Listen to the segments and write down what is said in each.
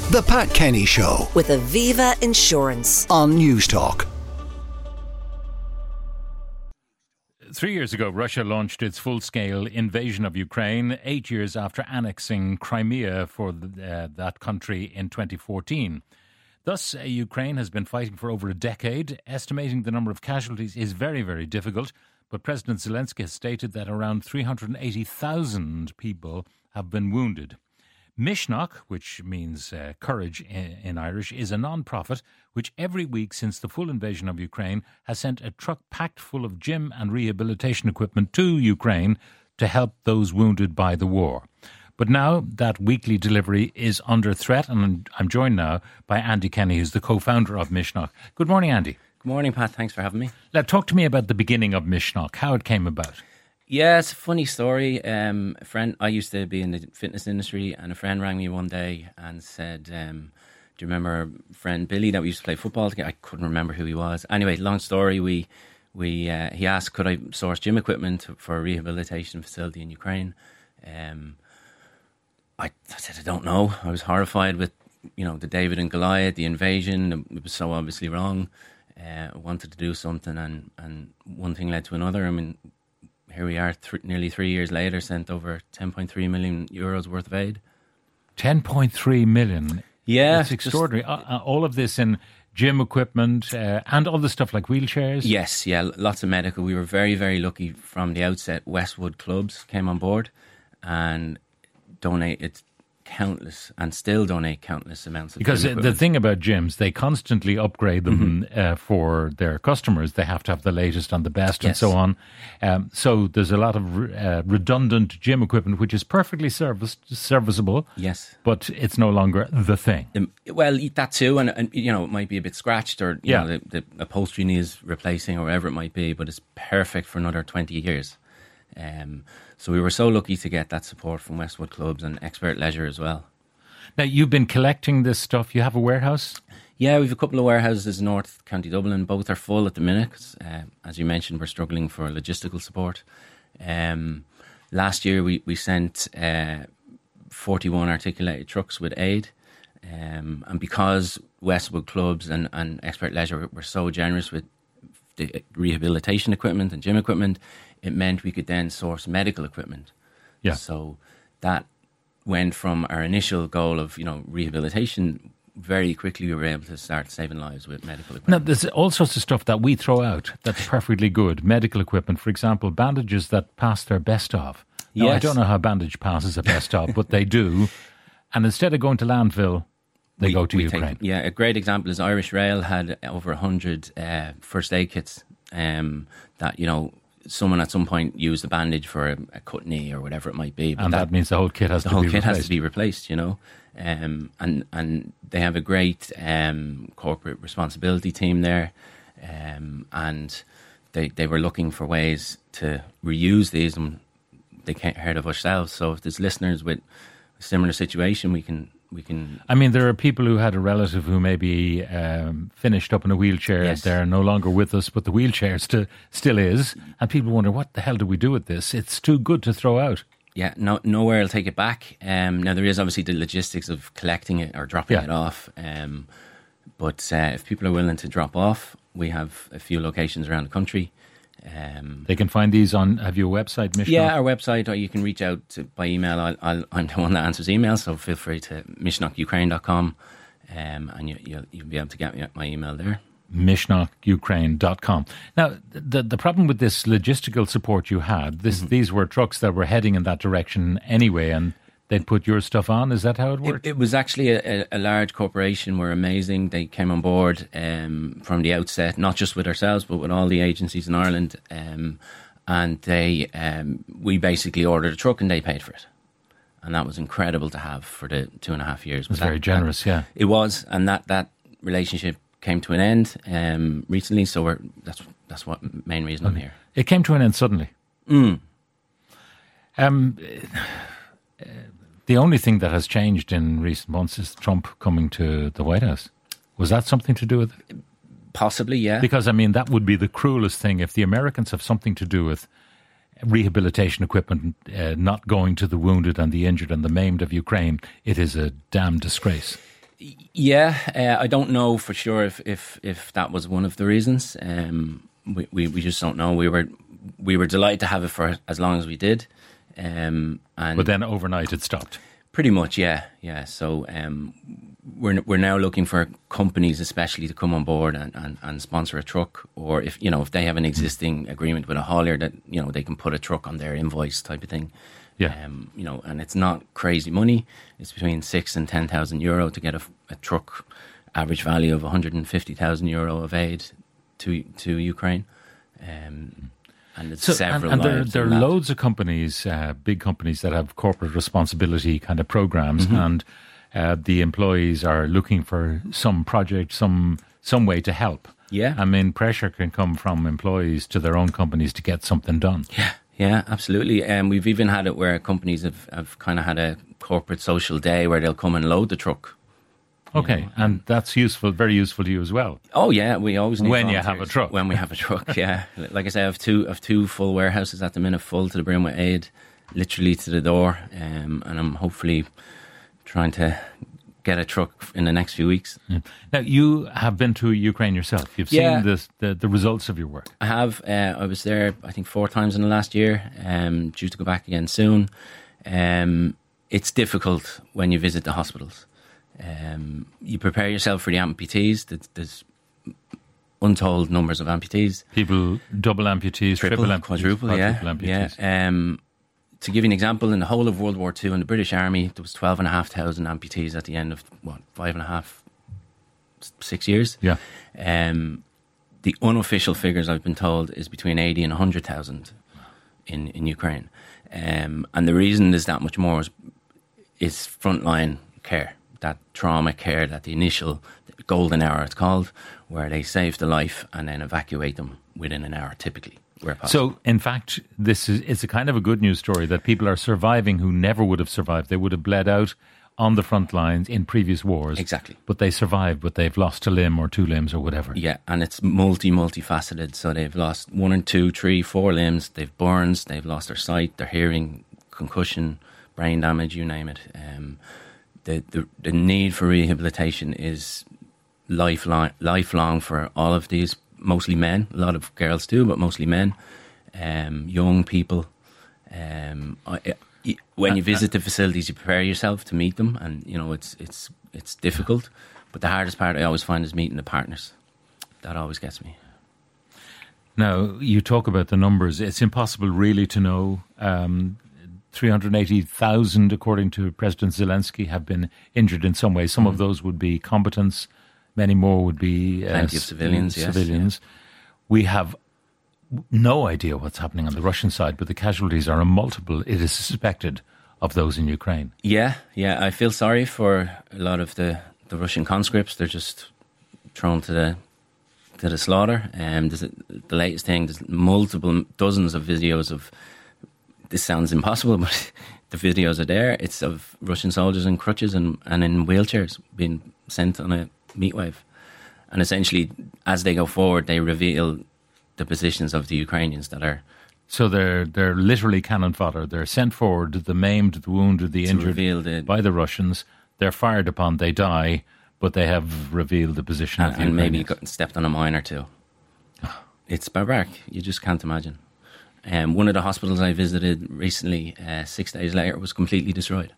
The Pat Kenny Show with Aviva Insurance on Newstalk. 3 years ago, Russia launched its full-scale invasion of Ukraine, 8 years after annexing Crimea for that country in 2014. Thus, Ukraine has been fighting for over a decade. Estimating the number of casualties is very, very difficult, but President Zelensky has stated that around 380,000 people have been wounded. Mishnok, which means courage in Irish, is a non-profit which every week since the full invasion of Ukraine has sent a truck packed full of gym and rehabilitation equipment to Ukraine to help those wounded by the war. But now that weekly delivery is under threat, and I'm joined now by Andy Kenny, who's the co-founder of Mishnok. Good morning, Andy. Good morning, Pat. Thanks for having me. Now, talk to me about the beginning of Mishnok, how it came about. Yeah, it's a funny story. A friend, I used to be in the fitness industry, and a friend rang me one day and said, do you remember our friend Billy that we used to play football together? I couldn't remember who he was. Anyway, long story, he asked, could I source gym equipment for a rehabilitation facility in Ukraine? I said, I don't know. I was horrified with, the David and Goliath, the invasion. It was so obviously wrong. I wanted to do something, and one thing led to another. I mean, here we are, nearly 3 years later, sent over 10.3 million euros worth of aid. 10.3 million? Yeah. It's extraordinary. All of this in gym equipment and other stuff like wheelchairs? Yes, yeah, lots of medical. We were very, very lucky from the outset. Westwood Clubs came on board and donated countless and still donate countless amounts of because the thing about gyms, they constantly upgrade them for their customers. They have to have the latest and the best and so on. So there's a lot of redundant gym equipment which is perfectly serviceable. Yes, but it's no longer the thing. Well, that too, and it might be a bit scratched, or you know, the upholstery needs replacing or whatever it might be, but it's perfect for another 20 years. So we were so lucky to get that support from Westwood Clubs and Expert Leisure as well. Now, you've been collecting this stuff. You have a warehouse? Yeah, we have a couple of warehouses in North County Dublin. Both are full at the minute. As you mentioned, we're struggling for logistical support. Last year, we sent 41 articulated trucks with aid. And because Westwood Clubs and Expert Leisure were so generous with the rehabilitation equipment and gym equipment, it meant we could then source medical equipment. Yeah. So that went from our initial goal of, rehabilitation. Very quickly we were able to start saving lives with medical equipment. Now, there's all sorts of stuff that we throw out that's perfectly good. Medical equipment, for example, bandages that pass their best of. Now, yes. I don't know how bandage passes a best of, but they do. And instead of going to landfill, they go to Ukraine. A great example is Irish Rail had over 100 first aid kits that, someone at some point used a bandage for a cut knee or whatever it might be. But and that means the whole kit has to be replaced. The whole kit has to be replaced, and they have a great corporate responsibility team there, and they were looking for ways to reuse these, and they heard of ourselves. So if there's listeners with a similar situation, we can. I mean, there are people who had a relative who maybe finished up in a wheelchair. Yes. They're no longer with us, but the wheelchair still is. And people wonder, what the hell do we do with this? It's too good to throw out. Yeah, nowhere will take it back. Now, there is obviously the logistics of collecting it or dropping it off. But if people are willing to drop off, we have a few locations around the country. They can find these on, have you a website, Mishnok? Yeah, our website, or you can reach out by email. I'm the one that answers emails, so feel free to mishnokukraine.com, and you'll be able to get my email there. mishnokukraine.com. Now, the problem with this logistical support you had, these were trucks that were heading in that direction anyway, and they'd put your stuff on. Is that how it worked? It was actually a large corporation. Were amazing. They came on board from the outset, not just with ourselves, but with all the agencies in Ireland. And we basically ordered a truck and they paid for it. And that was incredible to have for the 2.5 years. It was very generous, yeah. It was, and that relationship came to an end recently. So that's what main reason I'm here. It came to an end suddenly. The only thing that has changed in recent months is Trump coming to the White House. Was that something to do with it? Possibly, yeah. Because, that would be the cruelest thing. If the Americans have something to do with rehabilitation equipment not going to the wounded and the injured and the maimed of Ukraine, it is a damn disgrace. Yeah, I don't know for sure if that was one of the reasons. We just don't know. We were delighted to have it for as long as we did, and but then overnight it stopped. Pretty much, yeah. So we're now looking for companies, especially, to come on board and sponsor a truck, or if they have an existing agreement with a haulier that they can put a truck on their invoice type of thing. Yeah. And it's not crazy money. It's between €6,000 and €10,000 to get a truck, average value of €150,000 of aid to Ukraine. And it's several. And there are loads of companies, big companies, that have corporate responsibility kind of programs, and the employees are looking for some project, some way to help. Yeah. I mean, pressure can come from employees to their own companies to get something done. Yeah, absolutely. We've even had it where companies have kind of had a corporate social day where they'll come and load the truck. Okay, and that's useful, very useful to you as well. Oh yeah, we always need when you have a truck. When we have a truck, yeah. Like I say, I have two full warehouses at the minute, full to the brim with aid, literally to the door, and I'm hopefully trying to get a truck in the next few weeks. Yeah. Now, you have been to Ukraine yourself. You've seen the results of your work. I have. I was there, I think, 4 times in the last year. Due to go back again soon. It's difficult when you visit the hospitals. You prepare yourself for the amputees. There's untold numbers of amputees. People, double amputees, triple amputees, quadruple amputees. Yeah. To give you an example, in the whole of World War II, in the British Army, there was 12,500 amputees at the end of 6 years. Yeah. The unofficial figures, I've been told, is between 80 and 100,000 in Ukraine. And the reason there's that much more is frontline care, that trauma care, that the initial golden hour, it's called, where they save the life and then evacuate them within an hour, typically. So, in fact, it's a kind of a good news story that people are surviving who never would have survived. They would have bled out on the front lines in previous wars. Exactly. But they survived, but they've lost a limb or 2 limbs or whatever. Yeah, and it's multifaceted. So they've lost 1 and 2, 3, 4 limbs. They've burns, they've lost their sight, their hearing, concussion, brain damage, you name it. The need for rehabilitation is lifelong for all of these. Mostly men, a lot of girls too, but mostly men, young people. When you visit the facilities, you prepare yourself to meet them, and it's difficult. But the hardest part I always find is meeting the partners. That always gets me. Now, you talk about the numbers. It's impossible really to know. 380,000, according to President Zelensky, have been injured in some way. Some of those would be combatants. Many more would be plenty of civilians. Yes, civilians. Yeah. We have no idea what's happening on the Russian side, but the casualties are a multiple, it is suspected, of those in Ukraine. Yeah. I feel sorry for a lot of the Russian conscripts. They're just thrown to the slaughter. The latest thing, there's multiple dozens of videos of. This sounds impossible, but the videos are there. It's of Russian soldiers in crutches and in wheelchairs being sent on a meat wave. And essentially, as they go forward, they reveal the positions of the Ukrainians that are... So they're literally cannon fodder. They're sent forward, the maimed, the wounded, the injured by the Russians. They're fired upon, they die, but they have revealed the position of the Ukrainians. And maybe stepped on a mine or two. It's barbaric. You just can't imagine. One of the hospitals I visited recently, 6 days later, was completely destroyed.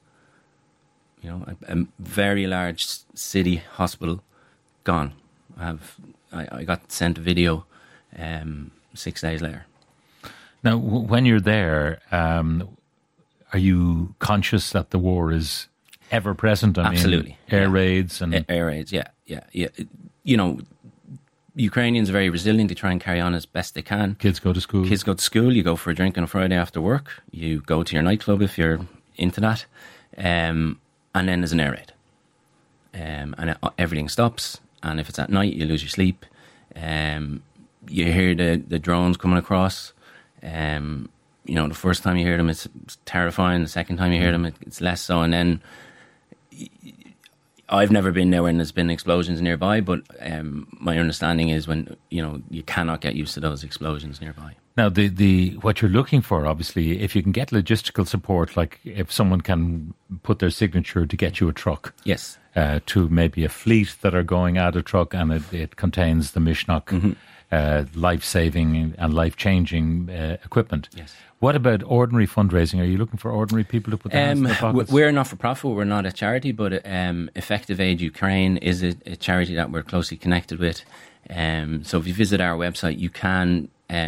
A very large city hospital, gone. I got sent a video 6 days later. Now, when you're there, are you conscious that the war is ever present? Absolutely. Air raids and air raids. Yeah. Ukrainians are very resilient. They try and carry on as best they can. Kids go to school. You go for a drink on a Friday after work. You go to your nightclub if you're into that. And then there's an air raid. And everything stops. And if it's at night, you lose your sleep. You hear the drones coming across. The first time you hear them, it's terrifying. The second time you hear them, it's less so. And then I've never been there when there's been explosions nearby, but my understanding is when, you cannot get used to those explosions nearby. Now, the what you're looking for, obviously, if you can get logistical support, like if someone can put their signature to get you a truck. Yes. To maybe a fleet that are going out a truck, and it contains the Mishnock life-saving and life-changing equipment. Yes. What about ordinary fundraising? Are you looking for ordinary people to put their hands in their pockets? We're not for profit. We're not a charity, but Effective Aid Ukraine is a charity that we're closely connected with. So if you visit our website, you can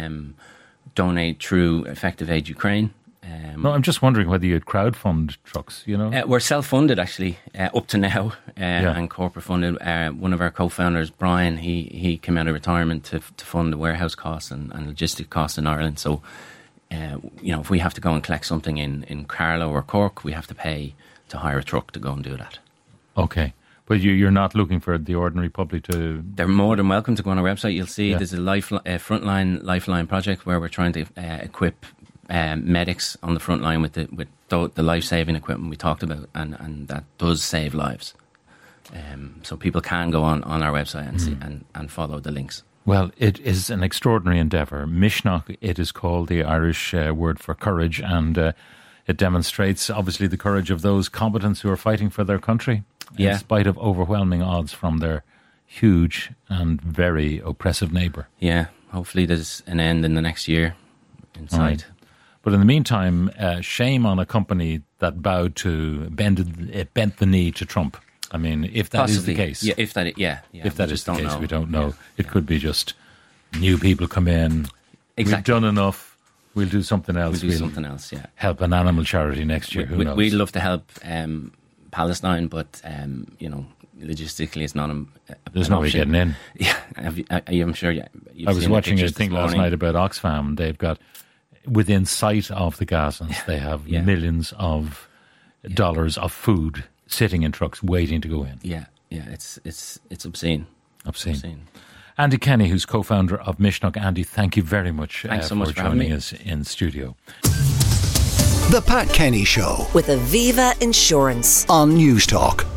donate through Effective Aid Ukraine. No, I'm just wondering whether you'd crowdfund trucks, We're self-funded, actually, up to now, and corporate funded. One of our co-founders, Brian, he came out of retirement to fund the warehouse costs and logistic costs in Ireland. So, if we have to go and collect something in Carlow or Cork, we have to pay to hire a truck to go and do that. Okay. But you're not looking for the ordinary public to... They're more than welcome to go on our website. You'll see there's a frontline lifeline project where we're trying to equip medics on the front line with the life-saving equipment we talked about, and that does save lives. So people can go on our website and see and follow the links. Well, it is an extraordinary endeavour. Mishnock, it is called, the Irish word for courage, and it demonstrates, obviously, the courage of those combatants who are fighting for their country, in spite of overwhelming odds from their huge and very oppressive neighbour. Yeah, hopefully there's an end in the next year in sight. Right. But in the meantime, shame on a company that bent the knee to Trump. I mean, if that Possibly. Is the case. Yeah, if that is the case, we don't know. It could be just new people come in. Exactly. We've done enough. We'll do something else. We'll do something else, yeah. Help an animal charity next year. Who knows? We'd love to help Palestine, but, logistically it's not there's no way getting in. Yeah, I'm sure you've I was seen watching a thing last night about Oxfam. They've got, within sight of the Gazans, they have millions of dollars of food sitting in trucks waiting to go in. Yeah, it's obscene. Obscene. Andy Kenny, who's co-founder of Mishnock. Andy, thank you very much, for joining us in studio. The Pat Kenny Show with Aviva Insurance on News Talk.